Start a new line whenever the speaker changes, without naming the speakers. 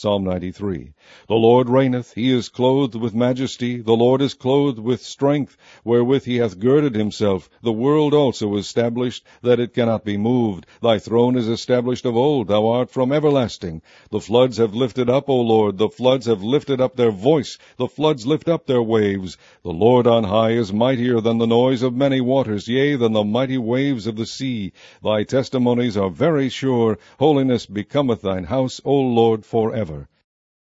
Psalm 93. The Lord reigneth, he is clothed with majesty, the Lord is clothed with strength, wherewith he hath girded himself. The world also is established, that it cannot be moved. Thy throne is established of old, thou art from everlasting. The floods have lifted up, O Lord, the floods have lifted up their voice, the floods lift up their waves. The Lord on high is mightier than the noise of many waters, yea, than the mighty waves of the sea. Thy testimonies are very sure. Holiness becometh thine house, O Lord, forever.